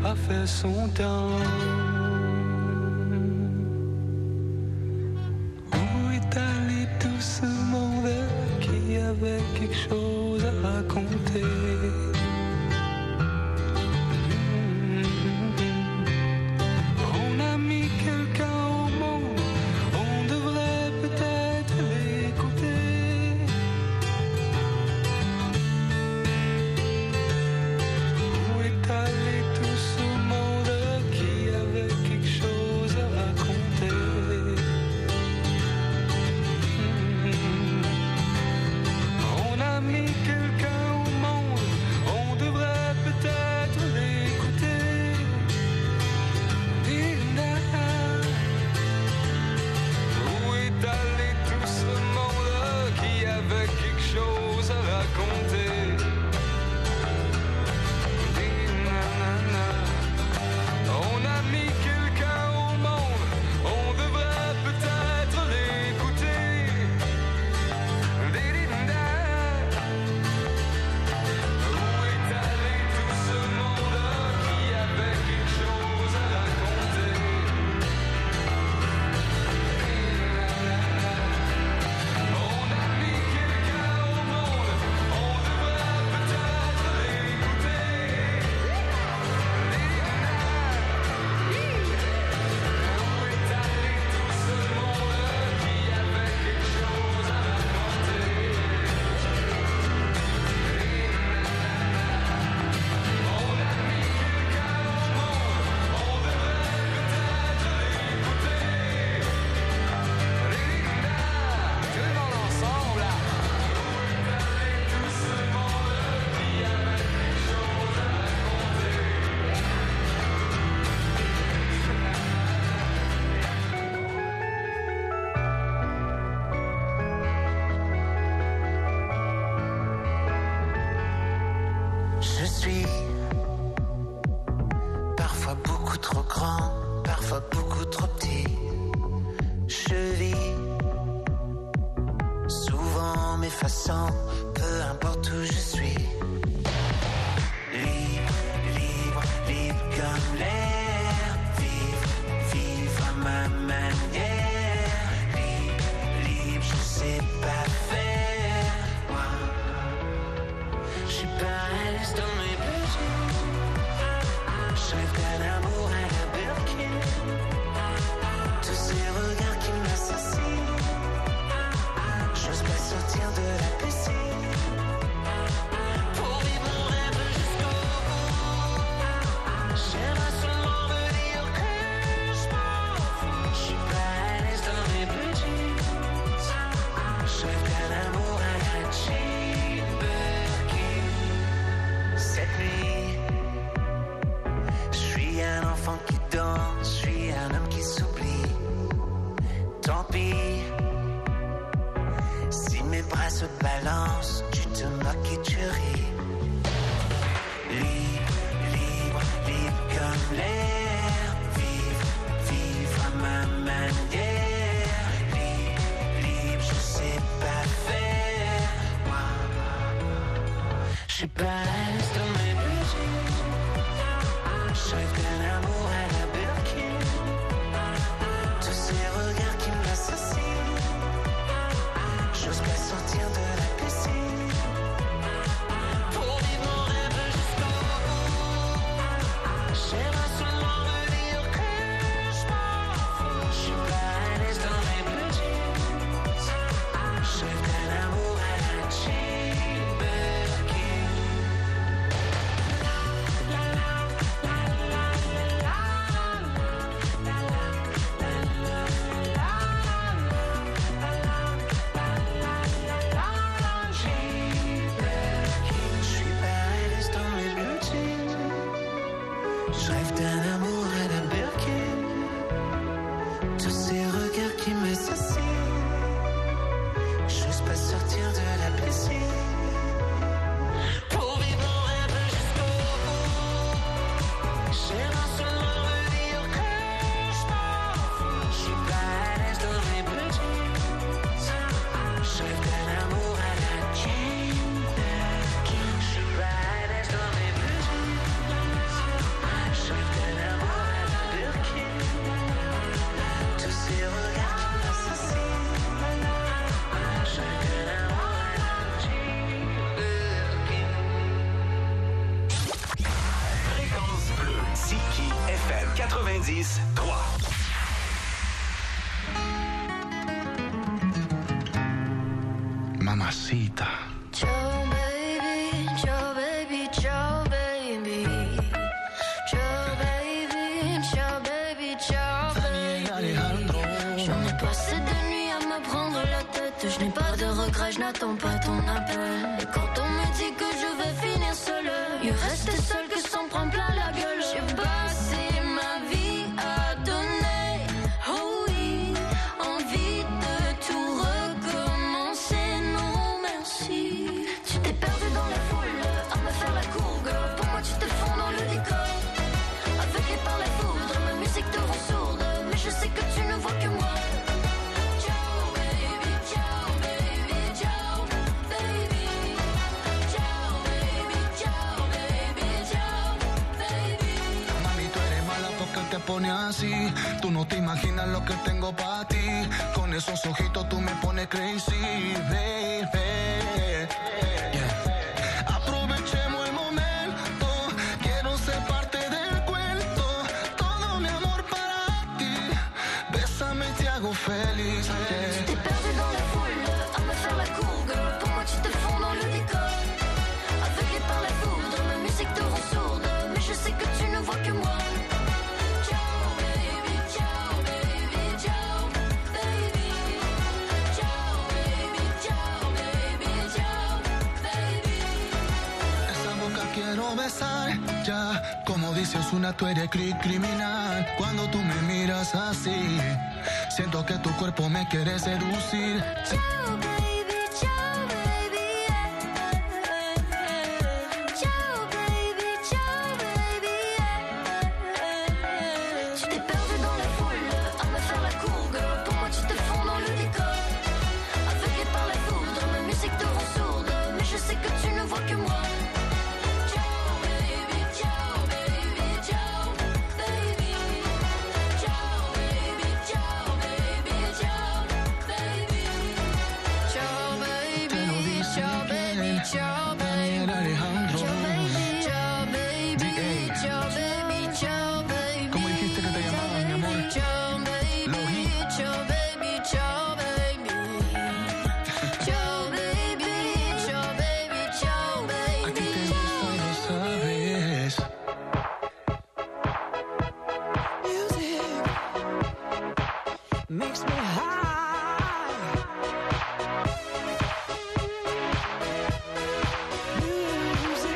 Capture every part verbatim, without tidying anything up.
a fait son temps. Où est allé tout ce monde qui avait quelque chose à raconter? France Bleu. Tiki F M quatre-vingt-dix trois. Mamacita. Ciao baby, ciao baby, ciao baby. Ciao baby, ciao baby, ciao baby. J'en ai passé des nuits à me prendre la tête. Je n'ai pas de regrets, je n'attends pas ton appel. Et quand on me dit que je vais finir seule, mieux rester seul que s'en prendre plein la gueule. J'ai passé ma vie à donner, oh oui, envie de tout recommencer. Non merci. Tu t'es perdu dans la foule, à me faire la cour, girl. Pour moi tu te fonds dans le décor. Aveuglé par la foudre, ma musique te rend sourde, mais je sais que tu ne vois que moi. Ciao baby, ciao baby, ciao baby. Ciao baby, ciao baby, ciao baby. Mami, tú eres mala porque te pones así. Tú no te imaginas lo que tengo para ti. Con esos ojitos tú me pones crazy, baby. Yeah. Aprovechemos el momento. Quiero ser parte del cuento. Todo mi amor para ti. Bésame y te hago feliz. Yeah. Tu t'es perdu dans la foule, à me faire la cour, girl. Pour moi tu te fonds dans le décor. Aveuglé par la foudre, ma musique te rend sourde, mais je sais que tu ne vois que moi. Ciao baby, ciao baby, ciao baby. Ciao baby, ciao baby, ciao baby. Esa boca quiero besar, ya. Como dice Ozuna, tú eres cri- criminal. Cuando tú me miras así, siento que tu cuerpo me quiere seducir. Ciao baby, ciao baby, yeah. Ciao baby, ciao baby, yeah. Tu t'es perdu dans la foule, à me faire la cour, girl. Pour moi tu te fonds dans le décor. Aveuglé par la foudre, ma musique te rend sourde, mais je sais que tu ne vois que moi. Ciao baby, ciao baby, ciao baby. Ciao baby, ciao baby, ciao baby. Ciao baby, Te lo dice ciao baby, Miguel, ciao Daniel baby. Alejandro. Ciao baby, ciao baby, D A. ciao baby, ciao baby. ¿Cómo dijiste que te llamabas, mi amor? Ciao baby, Logi. ciao baby, ciao baby. Ciao baby, ciao baby, ciao A ti baby. te gusta y lo sabes. Music makes me high. Music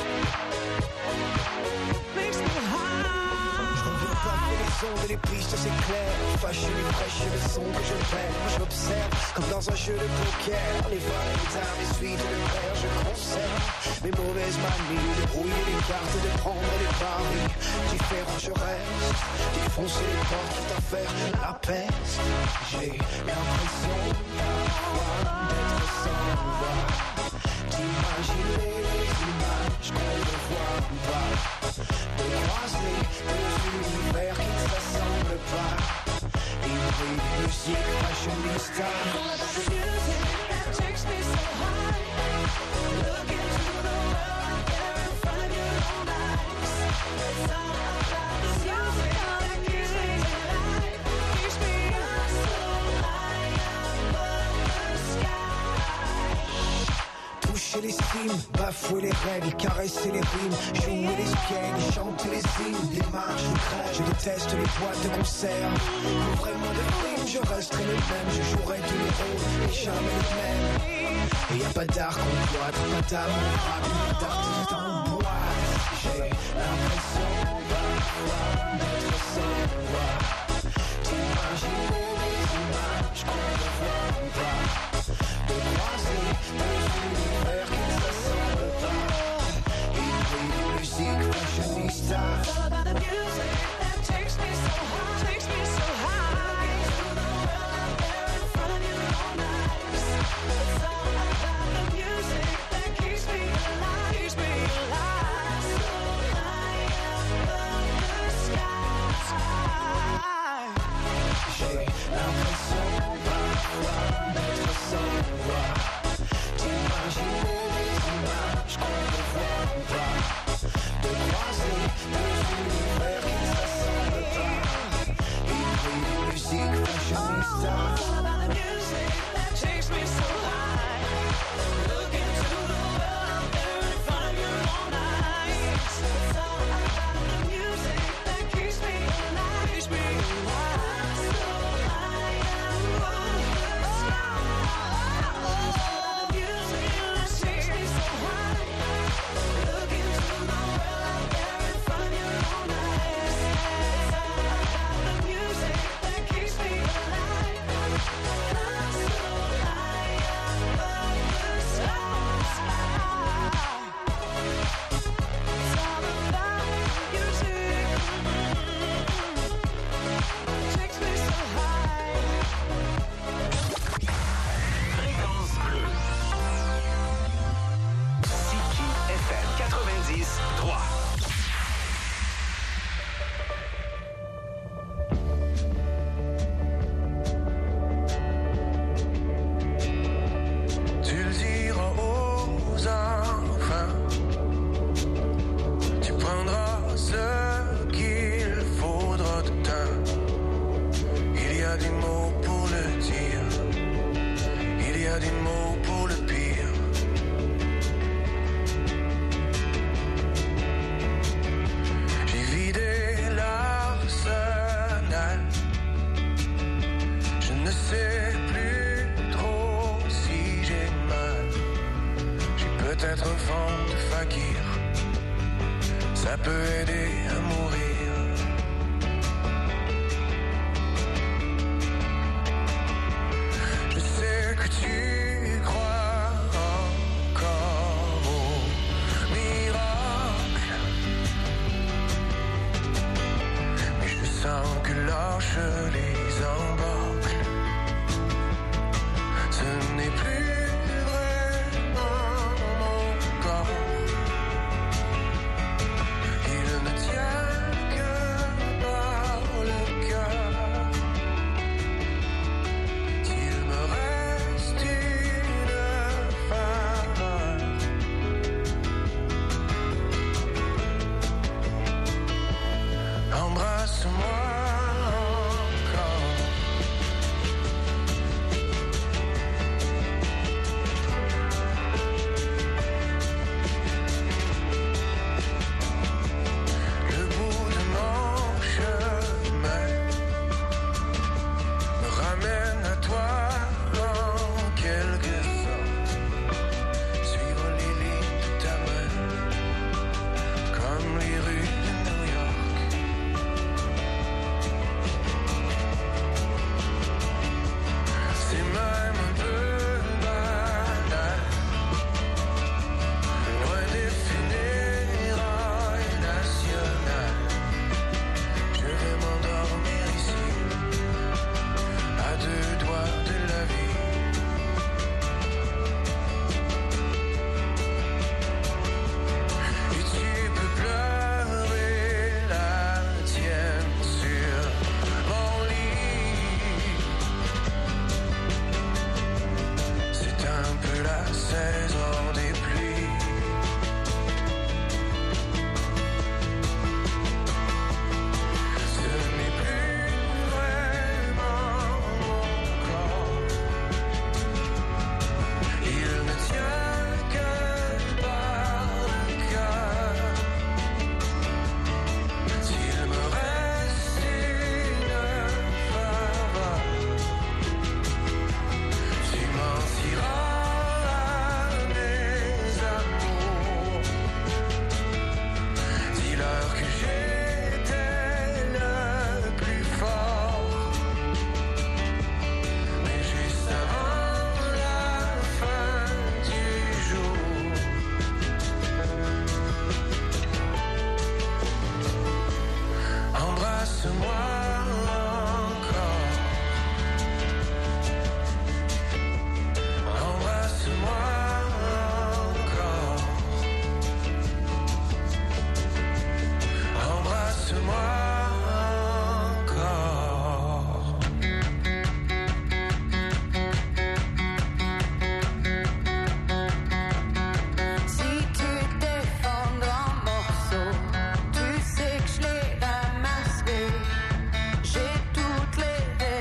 makes me high. Je reviens pas mais les ondes et les pistes c'est clair. Fâché, les fraîches et le son que je perds. J'observe comme dans un jeu de poker. Les voix, les armes, les suites, le père, je conserve mes mauvaises manies, de brouiller les cartes et de prendre les paris. Différent je reste, défoncer les portes quitte à faire la peste. J'ai l'impression parfois d'être sans voix, d'imaginer les images qu'on ne voit pas, de croiser deux univers qui ne s'assemblent pas. Hybride, musique, fashionista. All about the music that takes me so high. Look into the world out there in front of your own eyes. It's all about the music that keeps me alive, keeps me up so high above the sky. Toucher les cimes, bafouer les règles, caresser les rimes, jouer les scales, chanter les hymnes, les marches, les crèches. Je déteste les boîtes de concert. Couvrez-moi de primes, je resterai le même. Je jouerai tous les rôles et jamais le même. Et y a pas d'art qu'on cloître, pas d'amour, pas d'artiste en boîte. J'ai l'impression parfois d'être sans voix, d'imaginer les images qu'on ne voit pas, de croiser deux univers qui ne s'assemblent pas. Hybride, musique, fashionista. It's all about the music that takes me so high, takes me so high. Into the world out there in front of your own eyes. It's all about the music that keeps me alive, keeps me alive. fakir, ça peut aider à mourir. Je sais que tu crois encore au miracle, mais je sens que lâche les embarques.